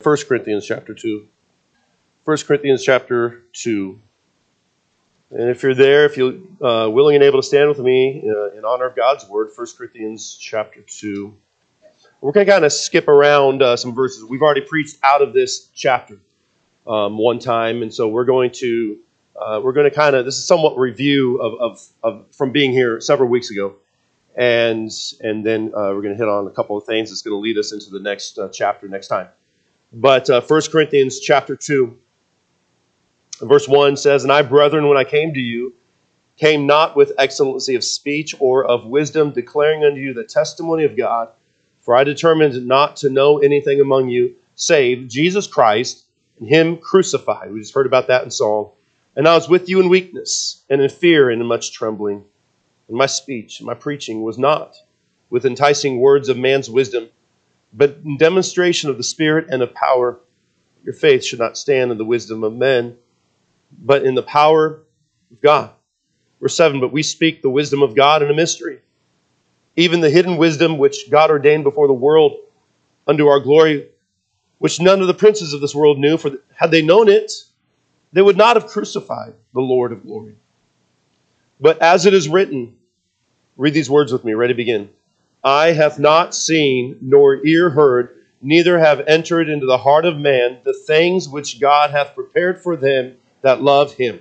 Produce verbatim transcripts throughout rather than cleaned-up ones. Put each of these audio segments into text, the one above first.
First Corinthians chapter two. First Corinthians chapter two. And if you're there, if you're uh, willing and able to stand with me uh, in honor of God's word, First Corinthians chapter two. We're going to kind of skip around uh, some verses. We've already preached out of this chapter um, one time, and so we're going to uh, we're going to kind of this is somewhat review of, of of from being here several weeks ago, and and then uh, we're going to hit on a couple of things that's going to lead us into the next uh, chapter next time. But uh, First Corinthians chapter two, verse one says, "And I, brethren, when I came to you, came not with excellency of speech or of wisdom, declaring unto you the testimony of God. For I determined not to know anything among you, save Jesus Christ and Him crucified." We just heard about that in Psalm. "And I was with you in weakness, and in fear, and in much trembling. And my speech, my preaching was not with enticing words of man's wisdom, but in demonstration of the Spirit and of power. Your faith should not stand in the wisdom of men, but in the power of God." Verse seven, "But we speak the wisdom of God in a mystery, even the hidden wisdom which God ordained before the world unto our glory, which none of the princes of this world knew. For had they known it, they would not have crucified the Lord of glory. But as it is written," read these words with me, ready to begin. "Eye hath not seen, nor ear heard, neither have entered into the heart of man the things which God hath prepared for them that love Him."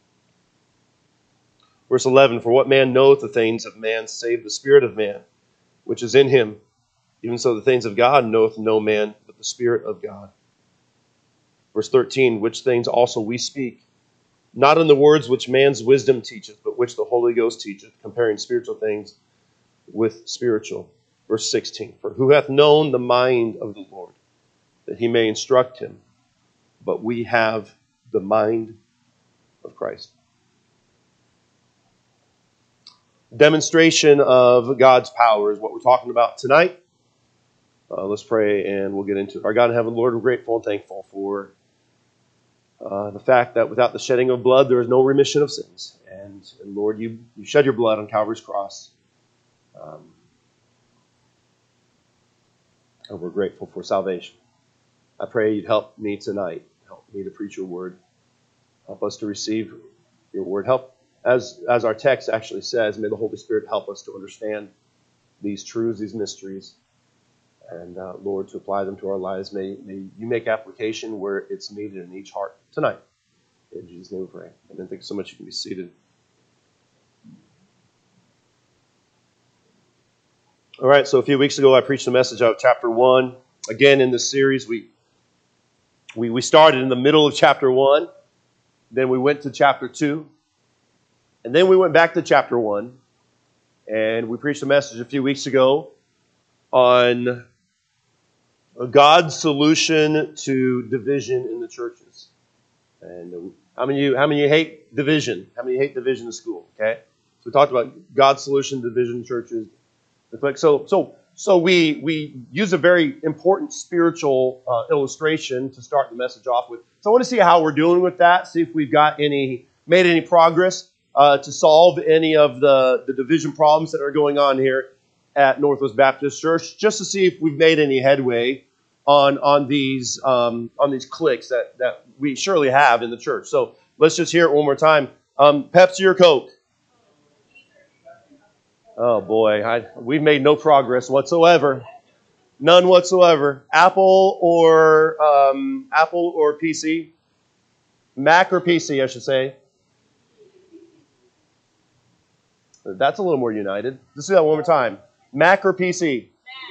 Verse eleven, "For what man knoweth the things of man, save the Spirit of man, which is in him? Even so the things of God knoweth no man, but the Spirit of God." Verse thirteen, "Which things also we speak, not in the words which man's wisdom teacheth, but which the Holy Ghost teacheth, comparing spiritual things with spiritual." Verse sixteen, "For who hath known the mind of the Lord, that He may instruct him? But we have the mind of Christ." Demonstration of God's power is what we're talking about tonight. Uh, let's pray and we'll get into it. Our God in heaven, Lord, we're grateful and thankful for uh, the fact that without the shedding of blood, there is no remission of sins. And, and Lord, you, you shed your blood on Calvary's cross. Um, and we're grateful for salvation. I pray you'd help me tonight. Help me to preach your word. Help us to receive your word. Help As as our text actually says, may the Holy Spirit help us to understand these truths, these mysteries, and uh, Lord, to apply them to our lives. May, may you make application where it's needed in each heart tonight. In Jesus' name we pray. And then thank you so much. You can be seated. All right, so a few weeks ago I preached a message out of chapter one. Again, in this series, we we we started in the middle of chapter one, then we went to chapter two. And then we went back to chapter one, and we preached a message a few weeks ago on God's solution to division in the churches. And how many of you, how many of you hate division? How many of you hate division in school? Okay, so we talked about God's solution to division in churches. So, so, so we we use a very important spiritual uh, illustration to start the message off with. So I want to see how we're doing with that. See if we've got any made any progress. Uh, to solve any of the, the division problems that are going on here at Northwest Baptist Church, just to see if we've made any headway on on these um, on these cliques that, that we surely have in the church. So let's just hear it one more time. Um, Pepsi or Coke? Oh boy, I, we've made no progress whatsoever. None whatsoever. Apple or um, Apple or P C? Mac or P C, I should say. That's a little more united. Let's do that one more time. Mac or P C?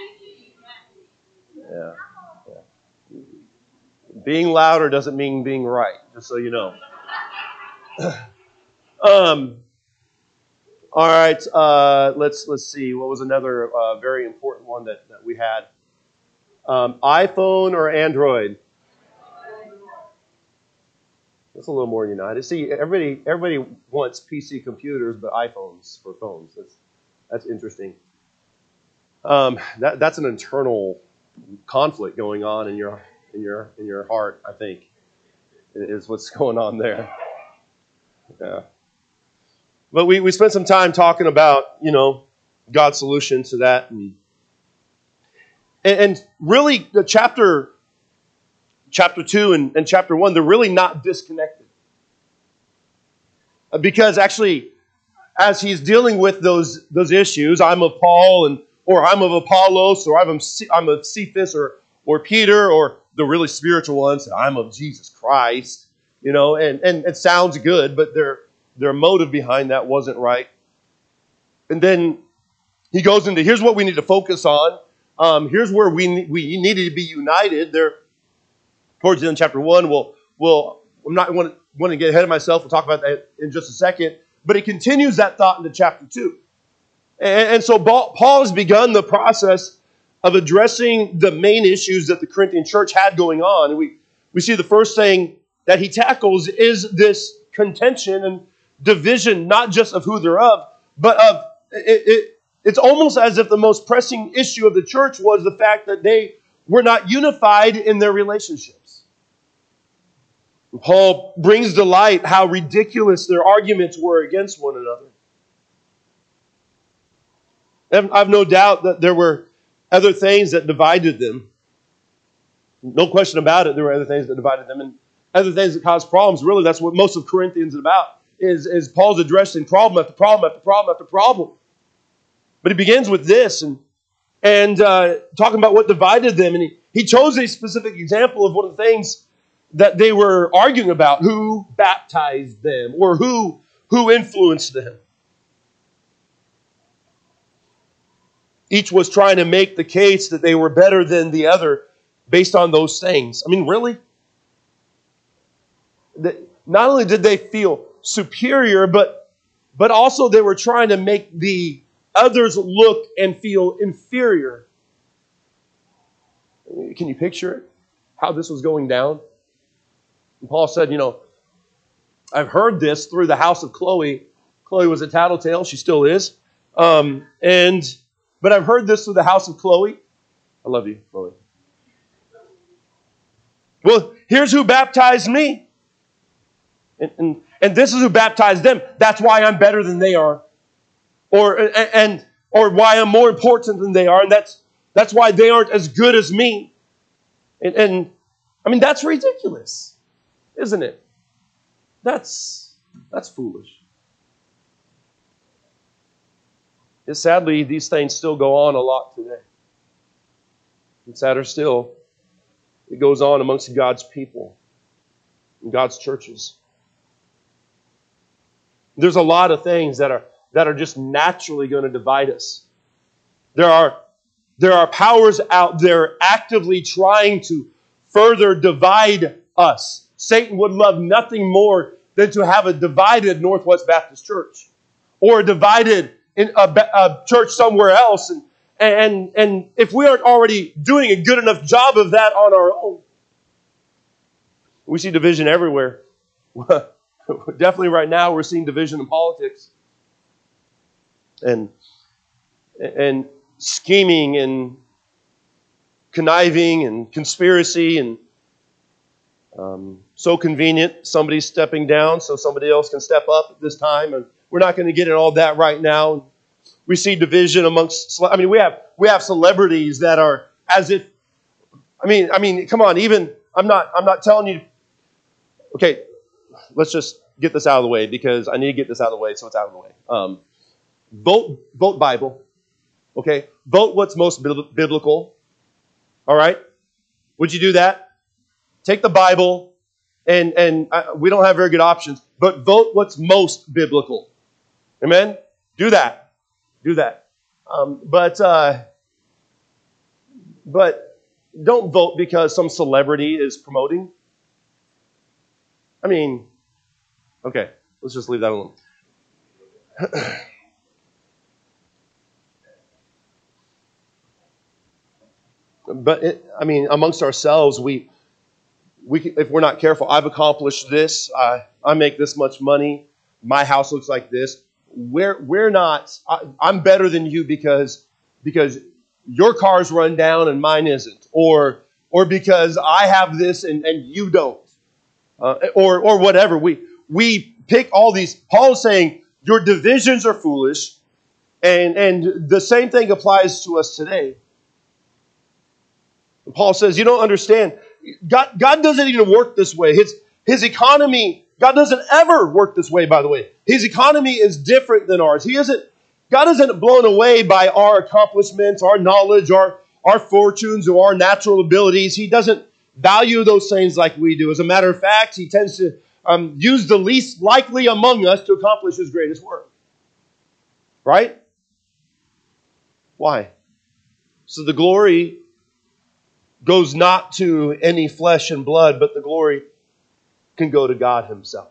Yeah. yeah. Being louder doesn't mean being right, just so you know. um. All right. Uh, let's let's see. What was another uh, very important one that, that we had? Um, iPhone or Android? That's a little more united. See, everybody everybody wants P C computers, but iPhones for phones. That's that's interesting. Um, that that's an internal conflict going on in your in your in your heart. I think is what's going on there. Yeah. But we we spent some time talking about you know God's solution to that, and and, and really the chapter chapter two and, and chapter one, they're really not disconnected. Because actually, as he's dealing with those, those issues, I'm of Paul, and or I'm of Apollos, or I'm of, I'm of Cephas, or, or Peter, or the really spiritual ones, I'm of Jesus Christ, you know, and, and it sounds good, but their, their motive behind that wasn't right. And then he goes into, here's what we need to focus on. Um, here's where we we needed to be united. There, towards the end of chapter one, we'll, we'll, I'm not want to, want to get ahead of myself. We'll talk about that in just a second. But it continues that thought into chapter two. And, and so Paul has begun the process of addressing the main issues that the Corinthian church had going on. And we, we see the first thing that he tackles is this contention and division, not just of who they're of, but of it, it, it's almost as if the most pressing issue of the church was the fact that they were not unified in their relationships. And Paul brings to light how ridiculous their arguments were against one another. And I've no doubt that there were other things that divided them. No question about it, there were other things that divided them, and other things that caused problems. Really, that's what most of Corinthians is about, is, is Paul's addressing problem after problem after problem after problem. But he begins with this and, and uh, talking about what divided them. And he, he chose a specific example of one of the things that they were arguing about. Who baptized them, or who, who influenced them. Each was trying to make the case that they were better than the other based on those things. I mean, really? Not only did they feel superior, but, but also they were trying to make the others look and feel inferior. Can you picture it? How this was going down? And Paul said, you know, I've heard this through the house of Chloe. Chloe was a tattletale. She still is. Um, and But I've heard this through the house of Chloe. I love you, Chloe. Well, here's who baptized me. And, and, and this is who baptized them. That's why I'm better than they are. Or and or why I'm more important than they are. And that's that's why they aren't as good as me. And, and I mean, that's ridiculous, isn't it? That's that's foolish. And sadly, these things still go on a lot today. And sadder still, it goes on amongst God's people, in God's churches. There's a lot of things that are that are just naturally going to divide us. There are, there are powers out there actively trying to further divide us. Satan would love nothing more than to have a divided Northwest Baptist Church, or a divided in a, a church somewhere else. And, and, and if we aren't already doing a good enough job of that on our own, we see division everywhere. Definitely right now we're seeing division in politics. And, and scheming and conniving and conspiracy, and um, so convenient, somebody's stepping down so somebody else can step up at this time. And we're not going to get into all that right now. We see division amongst, I mean, we have we have celebrities that are as if, I mean, I mean, come on, even, I'm not, I'm not telling you, okay, let's just get this out of the way, because I need to get this out of the way so it's out of the way. Um, vote, vote Bible, okay? Vote what's most biblical, all right? Would you do that? Take the Bible, and, and I, we don't have very good options, but vote what's most biblical. Amen? Do that. Do that. Um, but uh, but don't vote because some celebrity is promoting. I mean, okay, let's just leave that alone. But it, I mean, amongst ourselves, we we if we're not careful, I've accomplished this. I I make this much money. My house looks like this. We're we're not. I, I'm better than you because because your car's run down and mine isn't, or or because I have this and, and you don't, uh, or or whatever. We we pick all these. Paul's saying your divisions are foolish, and and the same thing applies to us today. Paul says, you don't understand. God, God doesn't even work this way. His, his economy, God doesn't ever work this way, by the way. His economy is different than ours. He isn't, God isn't blown away by our accomplishments, our knowledge, our, our fortunes, or our natural abilities. He doesn't value those things like we do. As a matter of fact, he tends to um, use the least likely among us to accomplish his greatest work. Right? Why? So the glory goes not to any flesh and blood, but the glory can go to God himself.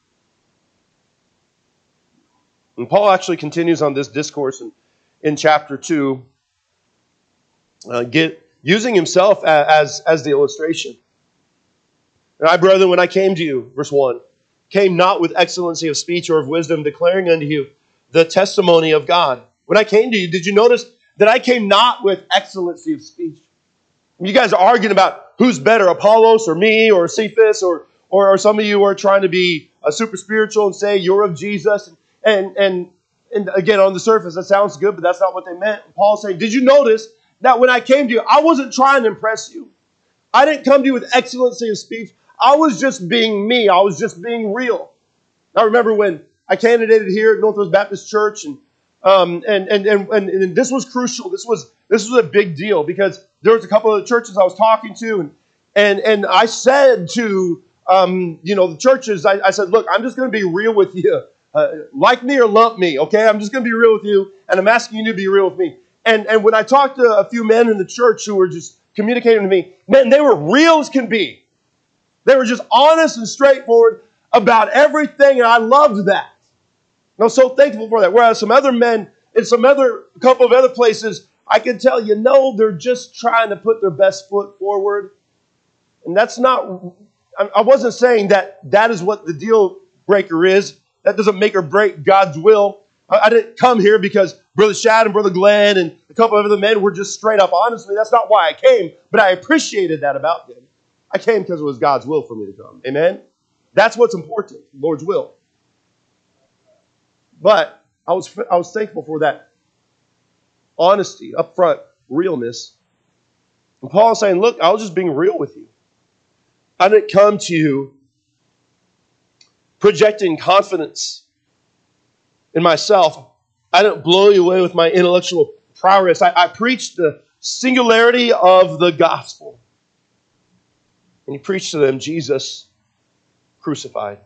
And Paul actually continues on this discourse in, in chapter two, uh, get, using himself as, as the illustration. And I, brethren, when I came to you, verse one, came not with excellency of speech or of wisdom, declaring unto you the testimony of God. When I came to you, did you notice that I came not with excellency of speech? You guys are arguing about who's better, Apollos or me or Cephas, or, or, or some of you are trying to be a super spiritual and say you're of Jesus. And, and, and again, on the surface, that sounds good, but that's not what they meant. Paul's saying, did you notice that when I came to you, I wasn't trying to impress you. I didn't come to you with excellency of speech. I was just being me. I was just being real. I remember when I candidated here at Northwest Baptist Church, and Um, and, and, and, and this was crucial. This was, this was a big deal because there was a couple of the churches I was talking to, and, and, and I said to, um, you know, the churches, I, I said, look, I'm just going to be real with you. Uh, like me or lump me, okay? I'm just going to be real with you, and I'm asking you to be real with me. And, and when I talked to a few men in the church who were just communicating to me, man, they were real as can be. They were just honest and straightforward about everything, and I loved that. And I was so thankful for that. Whereas some other men in some other a couple of other places, I can tell you, no, they're just trying to put their best foot forward. And that's not, I wasn't saying that that is what the deal breaker is. That doesn't make or break God's will. I didn't come here because Brother Shad and Brother Glenn and a couple of other men were just straight up honestly. That's not why I came, but I appreciated that about them. I came because it was God's will for me to come. Amen? That's what's important, the Lord's will. But I was I was thankful for that honesty, upfront realness. And Paul is saying, look, I was just being real with you. I didn't come to you projecting confidence in myself. I didn't blow you away with my intellectual prowess. I, I preached the singularity of the gospel. And he preached to them Jesus crucified.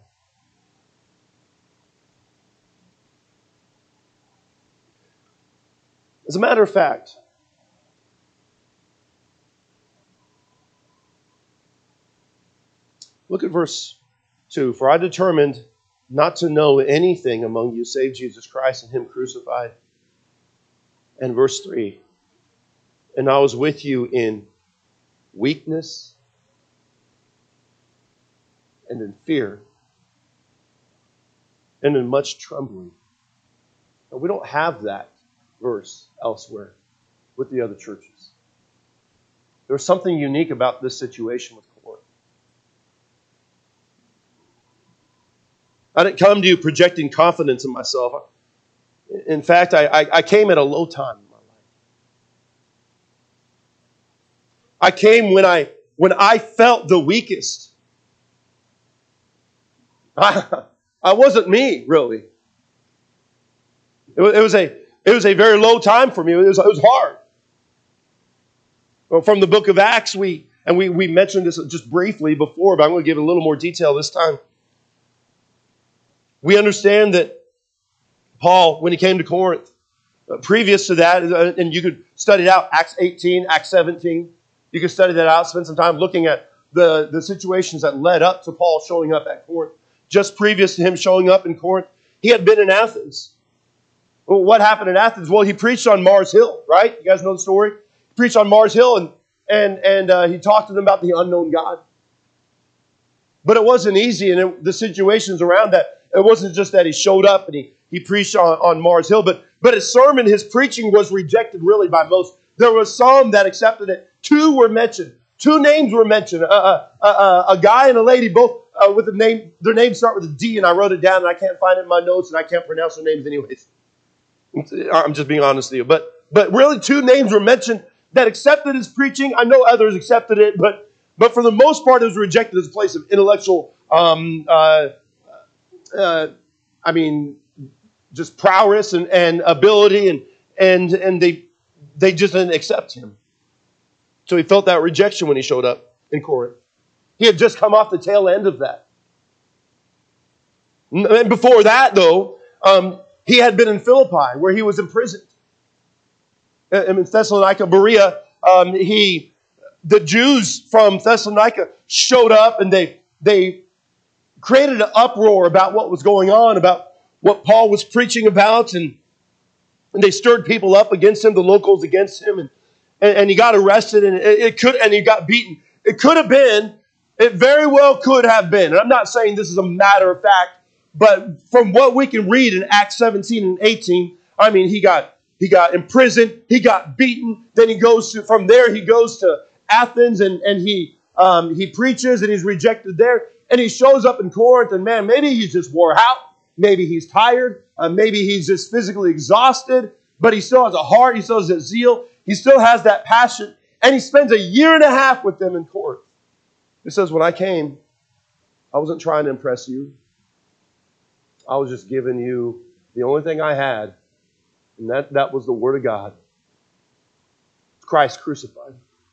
As a matter of fact, look at verse two. For I determined not to know anything among you save Jesus Christ and Him crucified. And verse three. And I was with you in weakness and in fear and in much trembling. Now, we don't have that verse elsewhere with the other churches. There was something unique about this situation with Corinth. I didn't come to you projecting confidence in myself. In fact, I, I, I came at a low time in my life. I came when I when I felt the weakest. I, I wasn't me, really. It was, it was a It was a very low time for me. It was, it was hard. Well, from the book of Acts, we and we, we mentioned this just briefly before, but I'm going to give it a little more detail this time. We understand that Paul, when he came to Corinth, uh, previous to that, uh, and you could study it out, Acts eighteen, Acts seventeen, you could study that out, spend some time looking at the, the situations that led up to Paul showing up at Corinth. Just previous to him showing up in Corinth, he had been in Athens. Well, what happened in Athens? Well, he preached on Mars Hill, right? You guys know the story? He preached on Mars Hill, and and and uh, he talked to them about the unknown God. But it wasn't easy, and it, the situations around that, it wasn't just that he showed up and he, he preached on, on Mars Hill, but, but his sermon, his preaching was rejected really by most. There were some that accepted it. Two were mentioned. Two names were mentioned. Uh, uh, uh, uh, a guy and a lady, both uh, with a name, their names start with a D, and I wrote it down, and I can't find it in my notes, and I can't pronounce their names anyways. I'm just being honest with you. But, but really two names were mentioned that accepted his preaching. I know others accepted it, but But for the most part, it was rejected as a place of intellectual, um, uh, uh, I mean, just prowess and, and ability, and and and they they just didn't accept him. So he felt that rejection when he showed up in Corinth. He had just come off the tail end of that. And before that, though, um, he had been in Philippi, where he was imprisoned. In Thessalonica, Berea, um, he, the Jews from Thessalonica showed up, and they they created an uproar about what was going on, about what Paul was preaching about, and, and they stirred people up against him, the locals against him, and and, and he got arrested, and it, it could, and he got beaten. It could have been, it very well could have been, and I'm not saying this is a matter of fact, but from what we can read in Acts seventeen and eighteen, I mean, he got he got imprisoned, he got beaten. Then he goes to from there he goes to Athens, and and he um, he preaches, and he's rejected there, and he shows up in Corinth, and man, maybe he's just wore out, maybe he's tired, uh, maybe he's just physically exhausted, but he still has a heart, he still has that zeal, he still has that passion, and he spends a year and a half with them in Corinth. It says, when I came, I wasn't trying to impress you. I was just giving you the only thing I had, and that, that was the Word of God. Christ crucified.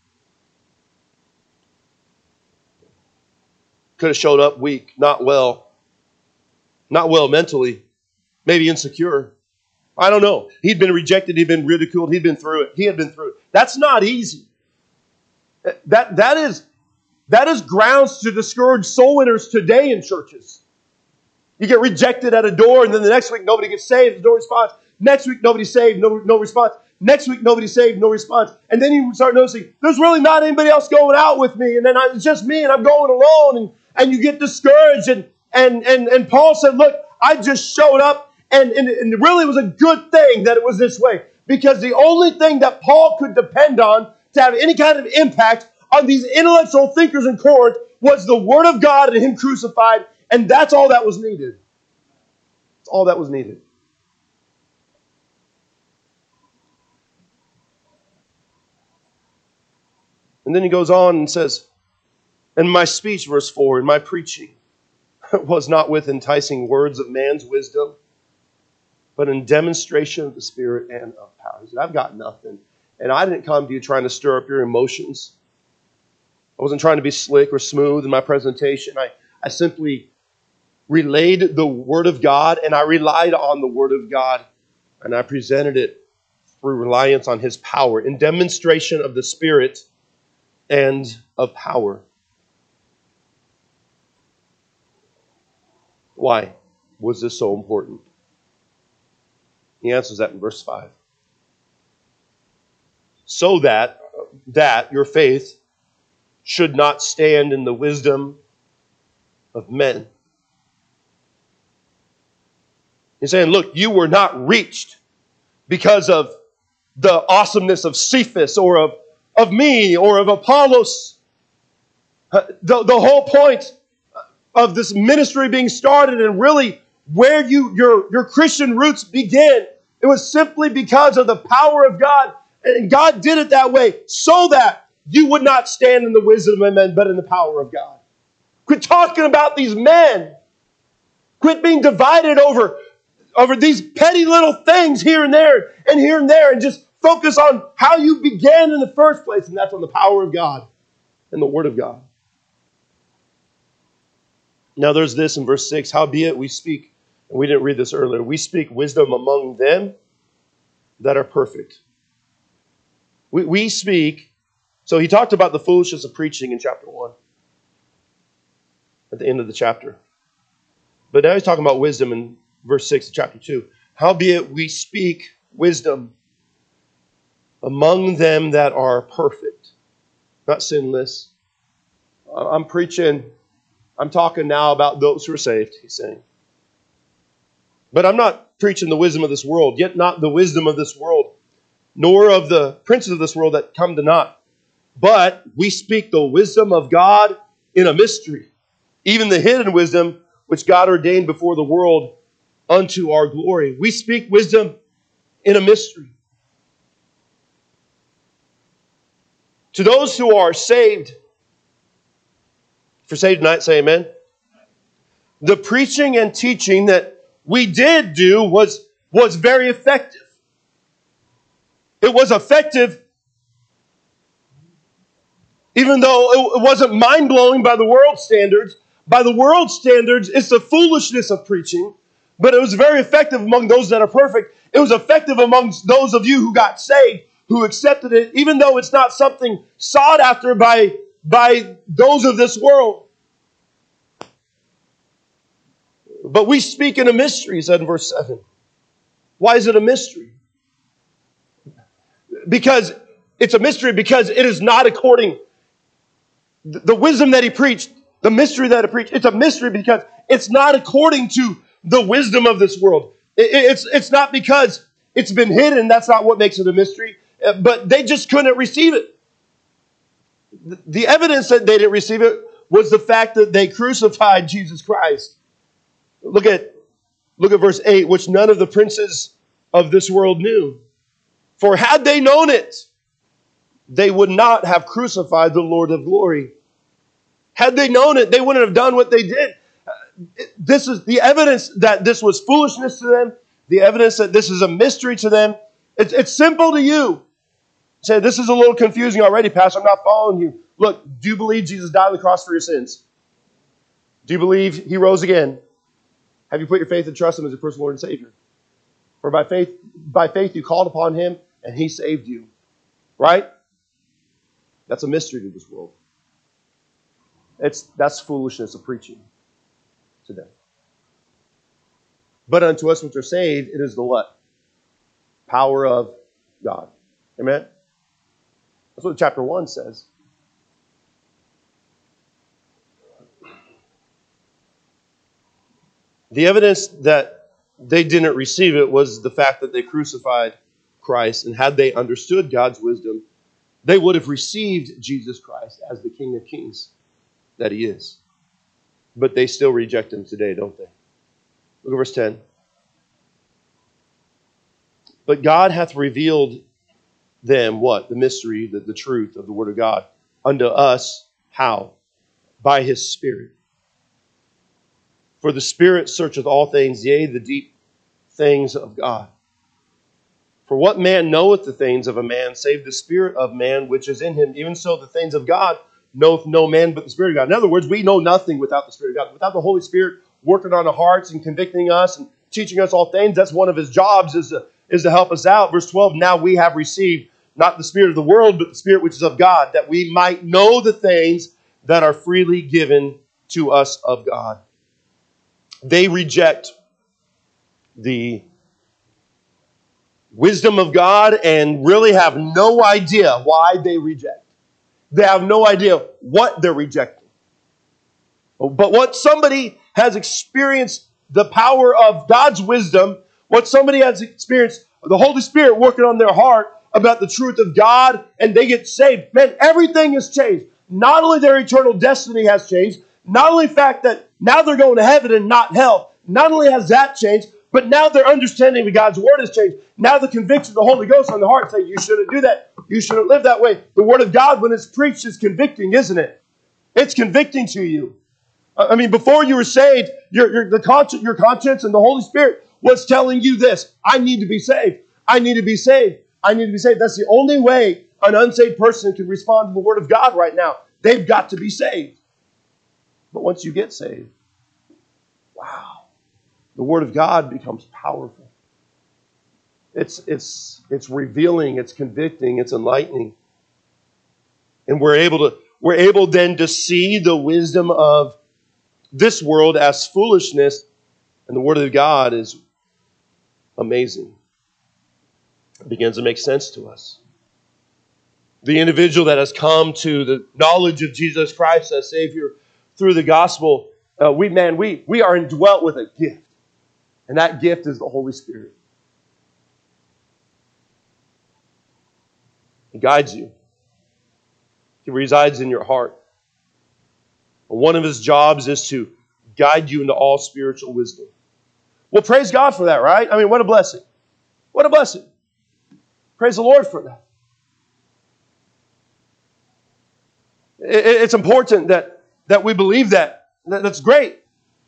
Could have showed up weak, not well. Not well mentally. Maybe insecure. I don't know. He'd been rejected. He'd been ridiculed. He'd been through it. He had been through it. That's not easy. That, that is, that is grounds to discourage soul winners today in churches. You get rejected at a door, and then the next week nobody gets saved, no response. Next week nobody's saved, no, no response. Next week nobody's saved, no response. And then you start noticing, there's really not anybody else going out with me, and then I, it's just me, and I'm going alone, and, and you get discouraged. And, and, and, and Paul said, look, I just showed up, and, and, and it really was a good thing that it was this way, because the only thing that Paul could depend on to have any kind of impact on these intellectual thinkers in Corinth was the Word of God and Him crucified, and that's all that was needed. That's all that was needed. And then he goes on and says, and my speech, verse four, and my preaching was not with enticing words of man's wisdom, but in demonstration of the Spirit and of power. He said, I've got nothing. And I didn't come to you trying to stir up your emotions. I wasn't trying to be slick or smooth in my presentation. I, I simply relayed the Word of God, and I relied on the Word of God, and I presented it through reliance on His power, in demonstration of the Spirit and of power. Why was this so important? He answers that in verse five. So that, that your faith should not stand in the wisdom of men. He's saying, look, you were not reached because of the awesomeness of Cephas or of, of me or of Apollos. The, the whole point of this ministry being started, and really where you your, your Christian roots begin, it was simply because of the power of God. And God did it that way so that you would not stand in the wisdom of men, but in the power of God. Quit talking about these men. Quit being divided over, over these petty little things here and there and here and there, and just focus on how you began in the first place, and that's on the power of God and the Word of God. Now there's this in verse six, howbeit we speak, and we didn't read this earlier, we speak wisdom among them that are perfect. We, we speak, so he talked about the foolishness of preaching in chapter one, at the end of the chapter. But now he's talking about wisdom in verse six of chapter two. Howbeit we speak wisdom among them that are perfect, not sinless. I'm preaching, I'm talking now about those who are saved, he's saying. But I'm not preaching the wisdom of this world, yet not the wisdom of this world, nor of the princes of this world that come to naught. But we speak the wisdom of God in a mystery, even the hidden wisdom which God ordained before the world unto our glory. We speak wisdom in a mystery. To those who are saved, If you're saved tonight, say amen. The preaching and teaching that we did do was, was very effective. It was effective even though it wasn't mind-blowing by the world standards. By the world standards, it's the foolishness of preaching, but it was very effective among those that are perfect. It was effective amongst those of you who got saved, who accepted it, even though it's not something sought after by, by those of this world. But we speak in a mystery, he said in verse seven. Why is it a mystery? Because it's a mystery because it is not according, the wisdom that he preached, the mystery that he preached, it's a mystery because it's not according to the wisdom of this world. It, it's, it's not because it's been hidden, that's not what makes it a mystery, but they just couldn't receive it. The, the evidence that they didn't receive it was the fact that they crucified Jesus Christ. Look at, look at verse eight, which none of the princes of this world knew. For had they known it, they would not have crucified the Lord of glory. Had they known it, they wouldn't have done what they did. This is the evidence that this was foolishness to them. The evidence that this is a mystery to them. It's, it's simple to you. Say, this is a little confusing already, Pastor. I'm not following you. Look, do you believe Jesus died on the cross for your sins? Do you believe he rose again? Have you put your faith and trust in him as your personal Lord and Savior? For by faith, by faith you called upon him and he saved you. Right? That's a mystery to this world. It's, that's foolishness of preaching to them. But unto us which are saved, it is the what? Power of God. Amen? That's what chapter one says. The evidence that they didn't receive it was the fact that they crucified Christ. And had they understood God's wisdom, they would have received Jesus Christ as the King of Kings that he is. But they still reject him today, don't they? Look at verse ten. But God hath revealed them what? The mystery, the, the truth of the word of God unto us. How? By his Spirit. For the Spirit searcheth all things, yea, the deep things of God. For what man knoweth the things of a man, save the spirit of man which is in him? Even so, the things of God knoweth no man but the Spirit of God. In other words, we know nothing without the Spirit of God. Without the Holy Spirit working on our hearts and convicting us and teaching us all things, that's one of his jobs, is to, is to help us out. Verse twelve, now we have received not the spirit of the world, but the Spirit which is of God, that we might know the things that are freely given to us of God. They reject the wisdom of God and really have no idea why they reject. They have no idea what they're rejecting. But once somebody has experienced the power of God's wisdom, once somebody has experienced the Holy Spirit working on their heart about the truth of God and they get saved, man, everything has changed. Not only their eternal destiny has changed, not only the fact that now they're going to heaven and not hell, not only has that changed, but now their understanding of God's Word has changed. Now the conviction of the Holy Ghost on the heart say, you shouldn't do that. You shouldn't live that way. The Word of God, when it's preached, is convicting, isn't it? It's convicting to you. I mean, before you were saved, your, your, the conscience, your conscience and the Holy Spirit was telling you this. I need to be saved. I need to be saved. I need to be saved. That's the only way an unsaved person can respond to the Word of God right now. They've got to be saved. But once you get saved, wow, the Word of God becomes powerful. It's, it's, it's revealing, it's convicting, it's enlightening. And we're able to, we're able then to see the wisdom of this world as foolishness, and the Word of God is amazing. It begins to make sense to us. The individual that has come to the knowledge of Jesus Christ as Savior through the gospel, uh, we, man, we, we are indwelt with a gift. And that gift is the Holy Spirit. He guides you. He resides in your heart. And one of his jobs is to guide you into all spiritual wisdom. Well, praise God for that, right? I mean, what a blessing. What a blessing. Praise the Lord for that. It's important that that we believe that. That's great.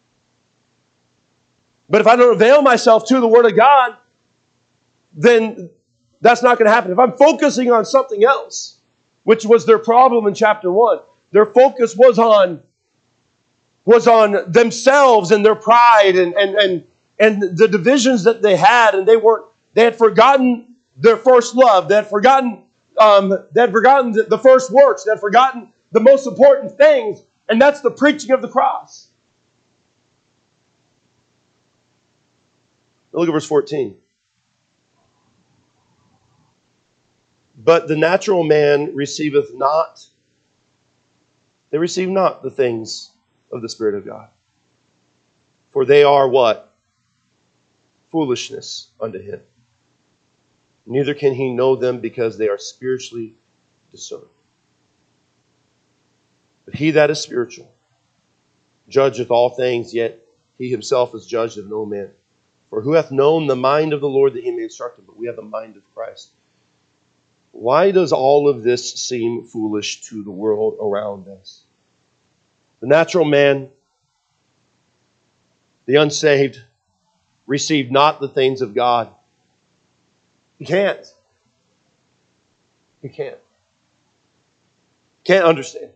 But if I don't avail myself to the Word of God, then that's not going to happen. If I'm focusing on something else, which was their problem in chapter one, their focus was on, was on themselves and their pride and, and, and, and the divisions that they had, and they weren't, they had forgotten their first love. They had forgotten, um, they had forgotten the, the first works. They had forgotten the most important things, and that's the preaching of the cross. Look at verse fourteen. But the natural man receiveth not, they receive not the things of the Spirit of God. For they are what? Foolishness unto him. Neither can he know them, because they are spiritually discerned. But he that is spiritual judgeth all things, yet he himself is judged of no man. For who hath known the mind of the Lord that he may instruct him? But we have the mind of Christ. Why does all of this seem foolish to the world around us? The natural man, the unsaved, receive not the things of God. He can't. He can't. Can't understand.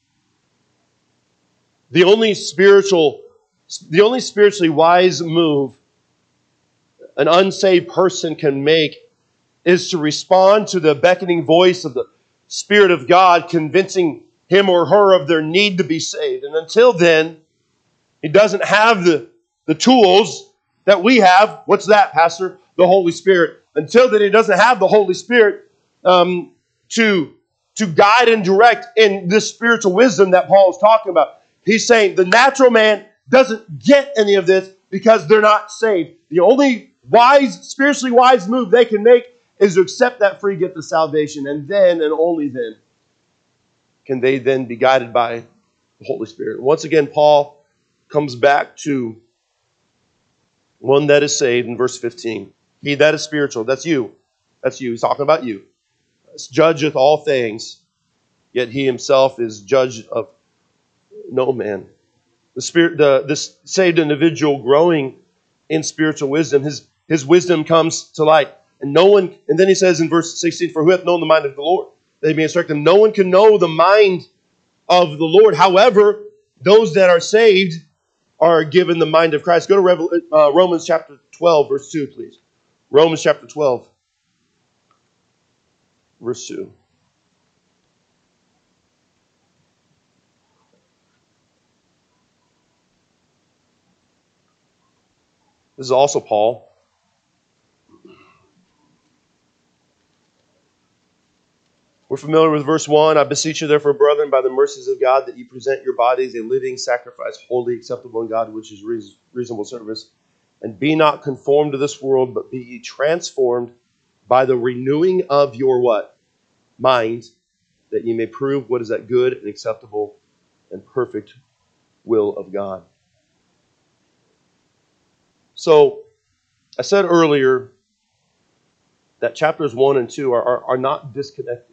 The only spiritual, the only spiritually wise move an unsaved person can make is to respond to the beckoning voice of the Spirit of God, convincing him or her of their need to be saved. And until then, he doesn't have the, the tools that we have. What's that, Pastor? The Holy Spirit. Until then, he doesn't have the Holy Spirit um, to, to guide and direct in this spiritual wisdom that Paul is talking about. He's saying the natural man doesn't get any of this because they're not saved. The only wise, spiritually wise move they can make is to accept that free gift of salvation. And then, and only then, can they then be guided by the Holy Spirit. Once again, Paul comes back to one that is saved in verse fifteen. He that is spiritual, that's you. That's you. He's talking about you. Judgeth all things, yet he himself is judged of no man. The spirit, the this saved individual growing in spiritual wisdom, his his wisdom comes to light. And no one, and then he says in verse sixteen, for who hath known the mind of the Lord, that he may instruct him. No one can know the mind of the Lord. However, those that are saved are given the mind of Christ. Go to Revel, uh, Romans chapter twelve, verse two, please. Romans chapter twelve, verse two. This is also Paul. We're familiar with verse one. I beseech you therefore, brethren, by the mercies of God, that ye present your bodies a living sacrifice, holy, acceptable in God, which is reasonable service. And be not conformed to this world, but be ye transformed by the renewing of your what? Mind, that ye may prove what is that good and acceptable and perfect will of God. So, I said earlier that chapters one and two are, are, are not disconnected.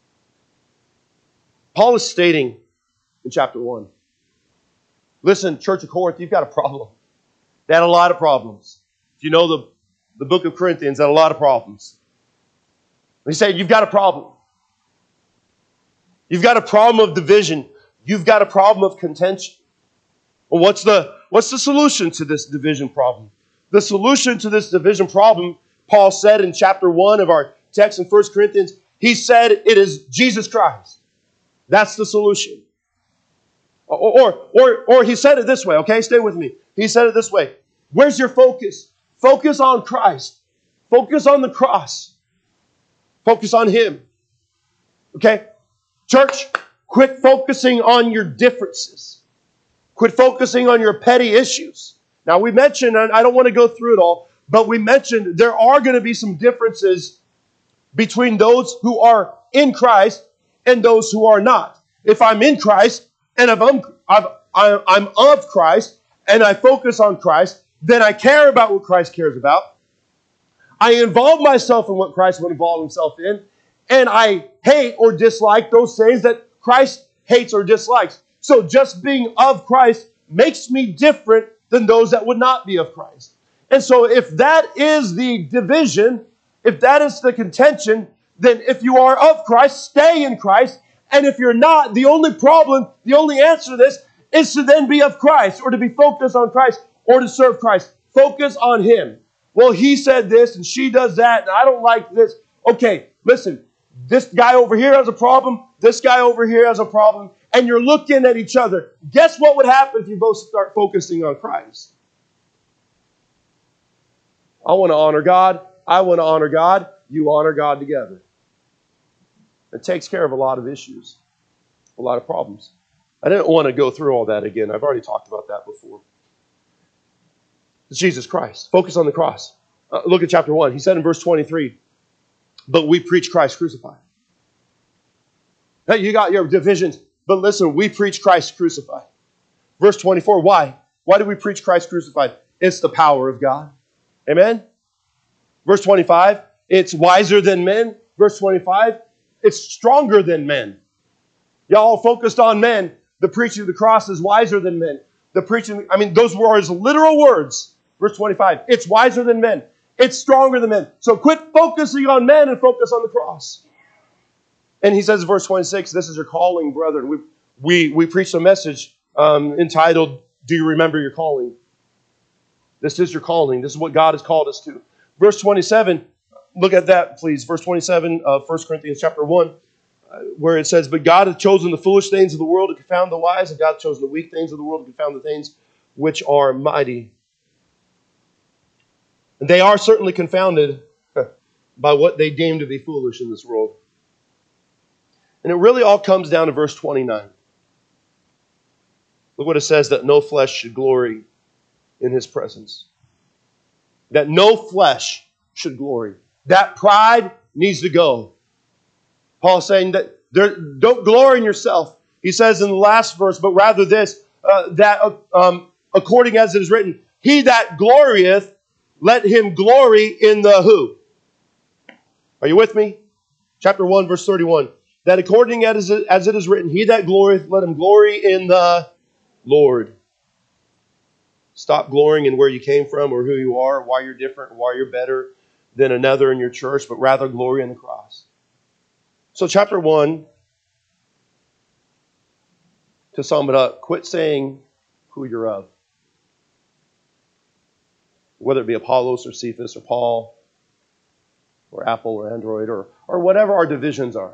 Paul is stating in chapter one, listen, Church of Corinth, you've got a problem. They had a lot of problems. If you know the, the book of Corinthians, they had a lot of problems. He said, you've got a problem. You've got a problem of division. You've got a problem of contention. Well, what's the, what's the solution to this division problem? The solution to this division problem, Paul said in chapter one of our text in First Corinthians, he said it is Jesus Christ. That's the solution. Or, or, or, or he said it this way, okay? Stay with me. He said it this way. Where's your focus? Focus on Christ. Focus on the cross. Focus on Him. Okay? Church, quit focusing on your differences. Quit focusing on your petty issues. Now, we mentioned, and I don't want to go through it all, but we mentioned there are going to be some differences between those who are in Christ and those who are not. If I'm in Christ and if I'm, I've, I'm of Christ and I focus on Christ, then I care about what Christ cares about. I involve myself in what Christ would involve himself in, and I hate or dislike those things that Christ hates or dislikes. So just being of Christ makes me different than those that would not be of Christ. And so if that is the division, if that is the contention, then if you are of Christ, stay in Christ. And if you're not, the only problem, the only answer to this is to then be of Christ, or to be focused on Christ, or to serve Christ. Focus on Him. Well, he said this and she does that, and I don't like this. Okay, listen, this guy over here has a problem, this guy over here has a problem, and you're looking at each other. Guess what would happen if you both start focusing on Christ? I want to honor God. I want to honor God. You honor God together. It takes care of a lot of issues, a lot of problems. I didn't want to go through all that again. I've already talked about that before. It's Jesus Christ. Focus on the cross. Uh, look at chapter one. He said in verse twenty-three, but we preach Christ crucified. Hey, you got your divisions, but listen, we preach Christ crucified. Verse twenty-four, why? Why do we preach Christ crucified? It's the power of God. Amen? Verse twenty-five, it's wiser than men. Verse twenty-five, it's stronger than men. Y'all focused on men. The preaching of the cross is wiser than men. The preaching, I mean, those were his literal words. Verse twenty-five, it's wiser than men. It's stronger than men. So quit focusing on men and focus on the cross. And he says in verse twenty-six, this is your calling, brethren. We, we, we preached a message um, entitled, Do You Remember Your Calling? This is your calling. This is what God has called us to. Verse twenty-seven, look at that, please. Verse twenty-seven of First Corinthians chapter one, uh, where it says, but God hath chosen the foolish things of the world to confound the wise, and God hath chosen the weak things of the world to confound the things which are mighty. And they are certainly confounded by what they deem to be foolish in this world. And it really all comes down to verse twenty-nine. Look what it says, that no flesh should glory in His presence. That no flesh should glory. That pride needs to go. Paul's saying that there, don't glory in yourself. He says in the last verse, but rather this, uh, that um, according as it is written, he that glorieth, let him glory in the who? Are you with me? Chapter one, verse thirty-one. That according as it, as it is written, he that glorieth, let him glory in the Lord. Stop glorying in where you came from or who you are, or why you're different, or why you're better than another in your church, but rather glory in the cross. So chapter one, to sum it up, quit saying who you're of. Whether it be Apollos or Cephas or Paul or Apple or Android or, or whatever our divisions are.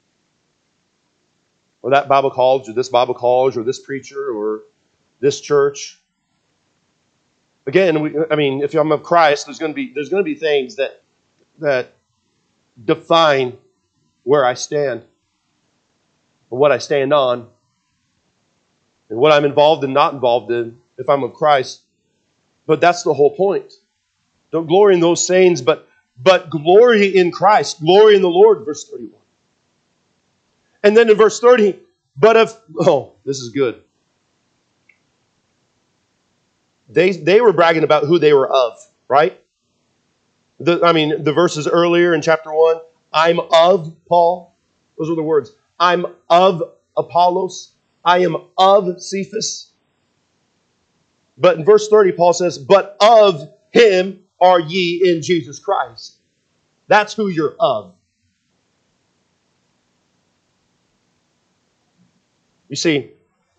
Or that Bible college or this Bible college or this preacher or this church. Again, we, I mean, if I'm of Christ, there's going to be there's going to be things that that define where I stand, or what I stand on, and what I'm involved and not involved in if I'm of Christ. But that's the whole point. Don't glory in those sayings, but but glory in Christ, glory in the Lord. Verse thirty-one, and then in verse thirty, but if oh, this is good. They, they were bragging about who they were of, right? The, I mean, the verses earlier in chapter one, I'm of Paul. Those were the words. I'm of Apollos. I am of Cephas. But in verse thirty, Paul says, but of him are ye in Jesus Christ. That's who you're of. You see,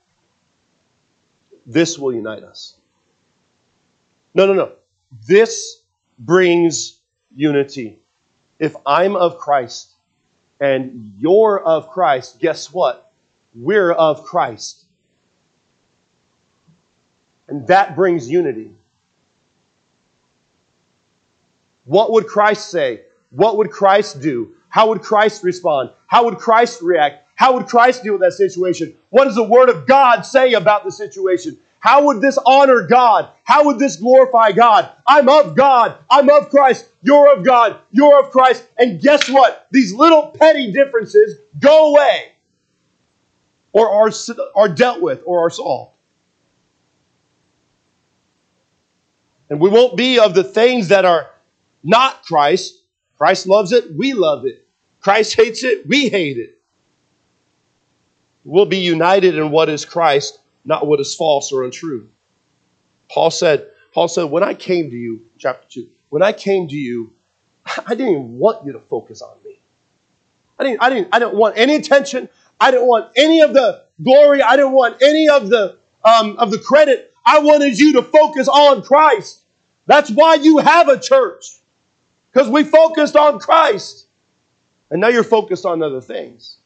this will unite us. No, no, no. This brings unity. If I'm of Christ and you're of Christ, guess what? We're of Christ. And that brings unity. What would Christ say? What would Christ do? How would Christ respond? How would Christ react? How would Christ deal with that situation? What does the Word of God say about the situation? How would this honor God? How would this glorify God? I'm of God. I'm of Christ. You're of God. You're of Christ. And guess what? These little petty differences go away or are, are dealt with or are solved. And we won't be of the things that are not Christ. Christ loves it. We love it. Christ hates it. We hate it. We'll be united in what is Christ, not what is false or untrue. Paul said, Paul said, when I came to you, chapter two, when I came to you, I didn't even want you to focus on me. I didn't, I didn't, I didn't want any attention. I didn't want any of the glory. I didn't want any of the um, of the credit. I wanted you to focus on Christ. That's why you have a church. Because we focused on Christ. And now you're focused on other things.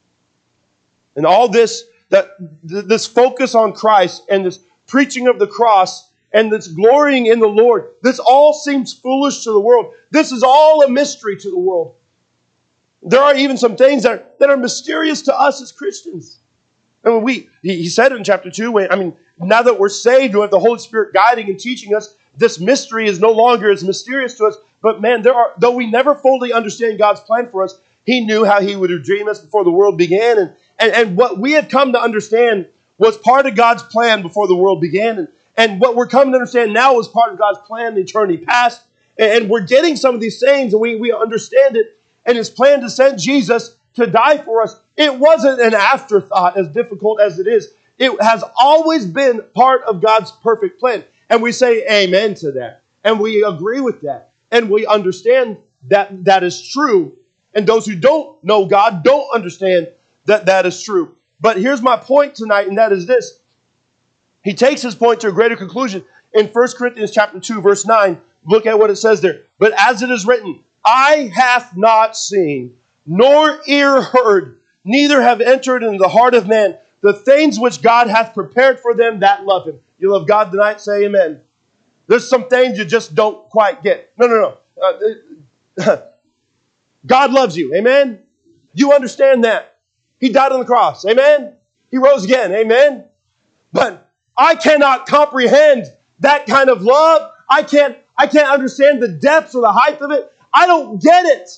And all this, that this focus on Christ and this preaching of the cross and this glorying in the Lord, this all seems foolish to the world. This is all a mystery to the world. There are even some things that are, that are mysterious to us as Christians. And we, he said it in chapter two, when, I mean, now that we're saved, we have the Holy Spirit guiding and teaching us, this mystery is no longer as mysterious to us. But man, there are, though we never fully understand God's plan for us, He knew how He would redeem us before the world began. And, and, and what we have come to understand was part of God's plan before the world began. And, and what we're coming to understand now is part of God's plan in eternity past. And, and we're getting some of these sayings and we, we understand it. And His plan to send Jesus to die for us, it wasn't an afterthought, as difficult as it is. It has always been part of God's perfect plan. And we say amen to that. And we agree with that. And we understand that that is true. And those who don't know God don't understand that that is true. But here's my point tonight, and that is this. He takes his point to a greater conclusion. In First Corinthians chapter two, verse nine, look at what it says there. But as it is written, eye hath not seen, nor ear heard, neither have entered into the heart of man the things which God hath prepared for them that love Him. You love God tonight? Say amen. There's some things you just don't quite get. No, no, no. Uh, God loves you. Amen? You understand that. He died on the cross. Amen? He rose again. Amen? But I cannot comprehend that kind of love. I can't, I can't understand the depths or the height of it. I don't get it.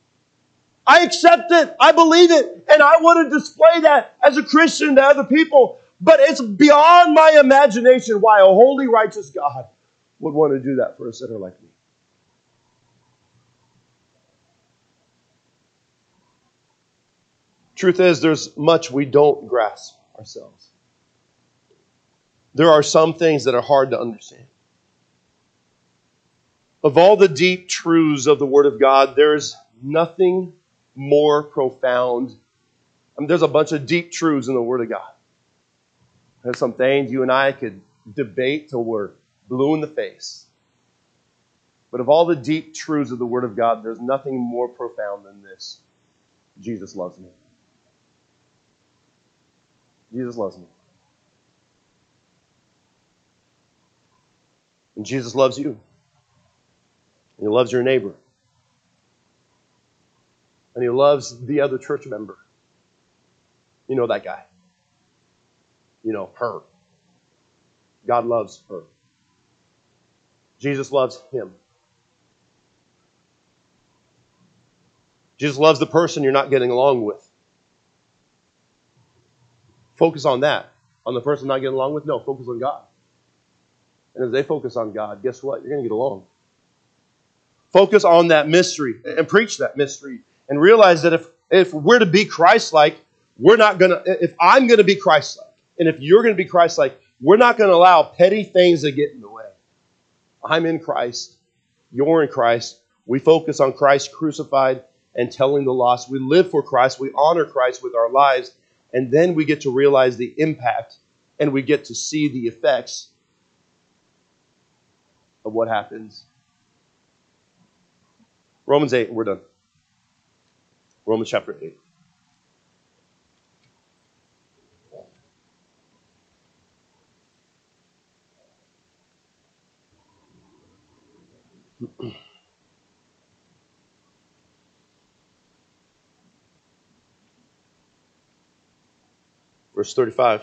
I accept it. I believe it. And I want to display that as a Christian to other people. But it's beyond my imagination why a holy, righteous God would want to do that for a sinner like me. Truth is, there's much we don't grasp ourselves. There are some things that are hard to understand. Of all the deep truths of the Word of God, there's nothing more profound. I mean, there's a bunch of deep truths in the Word of God. There's some things you and I could debate till we're blue in the face. But of all the deep truths of the Word of God, there's nothing more profound than this. Jesus loves me. Jesus loves me. And Jesus loves you. And He loves your neighbor. And He loves the other church member. You know that guy. You know, her. God loves her. Jesus loves him. Jesus loves the person you're not getting along with. Focus on that. On the person not getting along with? No, focus on God. And as they focus on God, guess what? You're going to get along. Focus on that mystery and preach that mystery. And realize that if, if we're to be Christ-like, we're not going to, if I'm going to be Christ-like, and if you're going to be Christ-like, we're not going to allow petty things to get in the way. I'm in Christ. You're in Christ. We focus on Christ crucified and telling the lost. We live for Christ. We honor Christ with our lives. And then we get to realize the impact and we get to see the effects of what happens. Romans eight, we're done. Romans chapter eight. Verse thirty-five.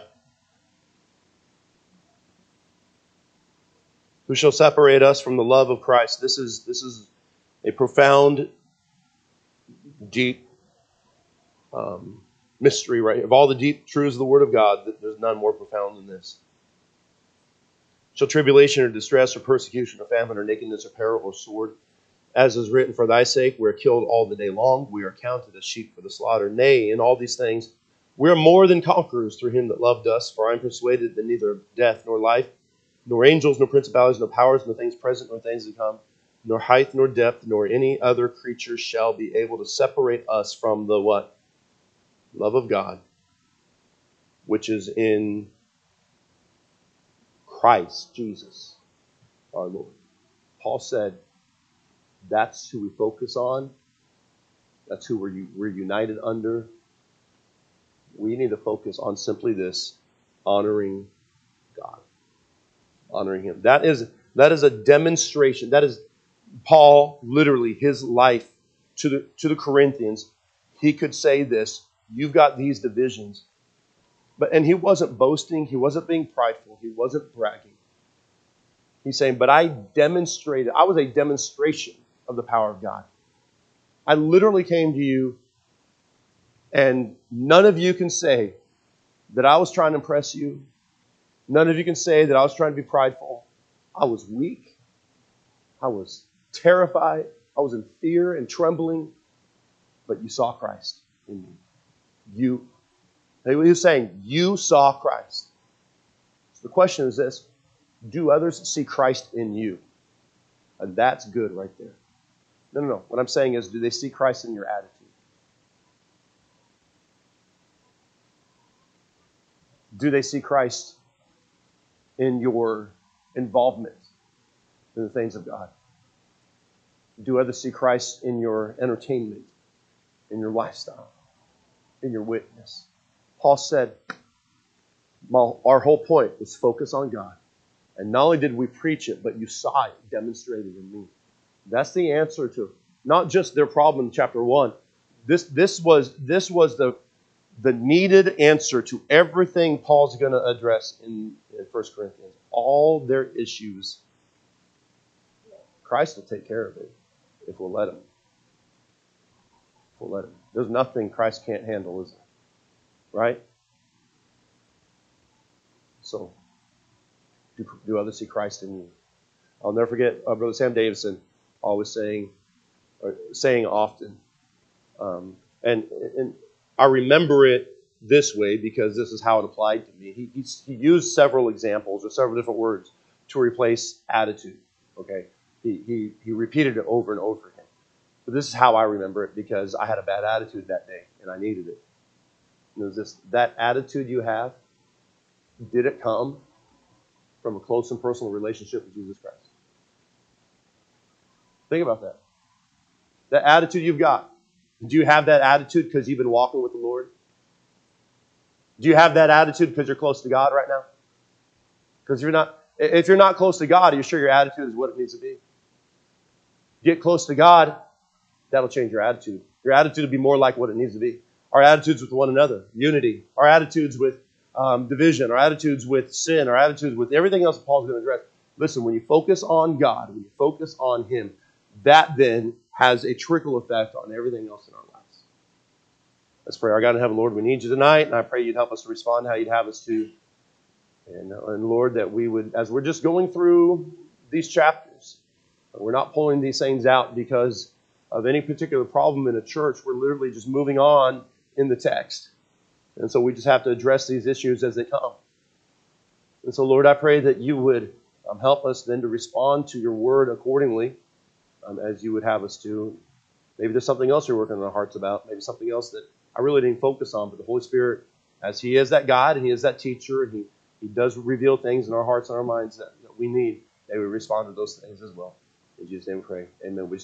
Who shall separate us from the love of Christ? This is, this is a profound, deep um, mystery right here. Of all the deep truths of the Word of God, there's none more profound than this. Shall tribulation or distress or persecution or famine or nakedness or peril or sword, as is written, for thy sake we are killed all the day long, we are counted as sheep for the slaughter. Nay, in all these things We are more than conquerors through him that loved us, for I am persuaded that neither death nor life, nor angels, nor principalities, nor powers, nor things present, nor things to come, nor height, nor depth, nor any other creature shall be able to separate us from the what? Love of God, which is in Christ Jesus, our Lord. Paul said, that's who we focus on. That's who we're, we're united under. We need to focus on simply this, honoring God. Honoring him. That is, that is a demonstration. That is Paul, literally, his life to the, to the Corinthians. He could say this, you've got these divisions. But and he wasn't boasting. He wasn't being prideful. He wasn't bragging. He's saying, but I demonstrated, I was a demonstration of the power of God. I literally came to you, and none of you can say that I was trying to impress you. None of you can say that I was trying to be prideful. I was weak. I was terrified. I was in fear and trembling. But you saw Christ in me. You, he was saying, you saw Christ. So the question is this, do others see Christ in you? And that's good right there. No, no, no. What I'm saying is, do they see Christ in your attitude? Do they see Christ in your involvement in the things of God? Do others see Christ in your entertainment, in your lifestyle, in your witness? Paul said, our whole point was focus on God. And not only did we preach it, but you saw it demonstrated in me. That's the answer to not just their problem in chapter one. This, this was, this was the, the needed answer to everything Paul's going to address in, in First Corinthians. All their issues, Christ will take care of it if we'll let him. If we'll let him. There's nothing Christ can't handle, is there? Right? So, do, do others see Christ in you? I'll never forget uh, Brother Sam Davison always saying, or saying often, um, and, and I remember it this way because this is how it applied to me. He, he, he used several examples or several different words to replace attitude. Okay, he, he, he repeated it over and over again. But this is how I remember it because I had a bad attitude that day and I needed it. And it was this, that attitude you have, did it come from a close and personal relationship with Jesus Christ? Think about that. That attitude you've got. Do you have that attitude because you've been walking with the Lord? Do you have that attitude because you're close to God right now? Because you're not, if you're not close to God, are you sure your attitude is what it needs to be? Get close to God, that'll change your attitude. Your attitude will be more like what it needs to be. Our attitudes with one another, unity. Our attitudes with um, division. Our attitudes with sin. Our attitudes with everything else that Paul's going to address. Listen, when you focus on God, when you focus on Him, that then has a trickle effect on everything else in our lives. Let's pray. Our God in heaven, Lord, we need you tonight, and I pray you'd help us to respond how you'd have us to. And, uh, and Lord, that we would, as we're just going through these chapters, we're not pulling these things out because of any particular problem in a church. We're literally just moving on in the text. And so we just have to address these issues as they come. And so, Lord, I pray that you would um, help us then to respond to your word accordingly um, as you would have us to. Maybe there's something else you're working on our hearts about. Maybe something else that I really didn't focus on. But the Holy Spirit, as He is that guide and He is that teacher, and He, he does reveal things in our hearts and our minds that, that we need, may we respond to those things as well. In Jesus' name we pray. Amen. We